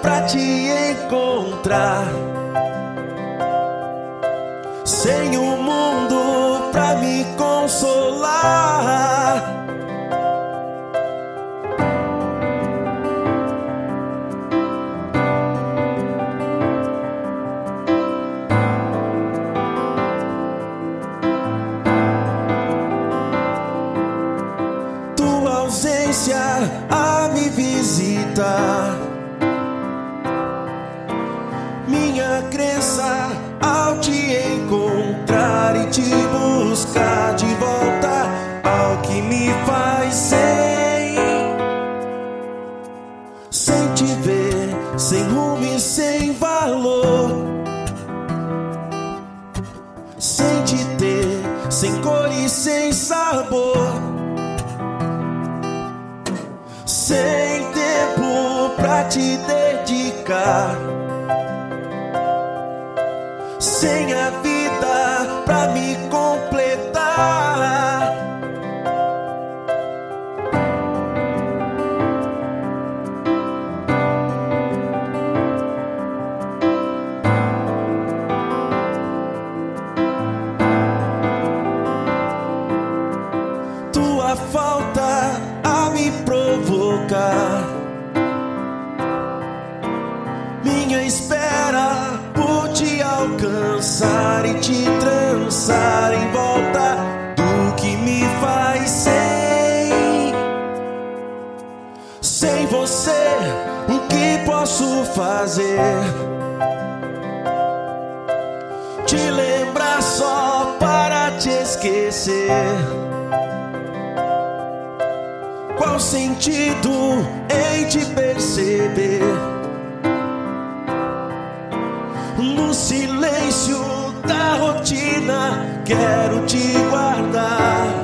pra te encontrar, sem o mundo pra me consolar. Tua ausência a me visitar, minha crença ao te encontrar e te buscar de volta ao que me faz sem te ver, sem rumo e sem valor, sem te ter, sem cor e sem sabor, sem tempo pra te dedicar, sem a vida pra me completar. Tua falta a me provocar, minha espera por te alcançar e te trançar em volta do que me faz sem você. O que posso fazer? Te lembrar só para te esquecer. Qual sentido em te perceber? No silêncio da rotina quero te guardar.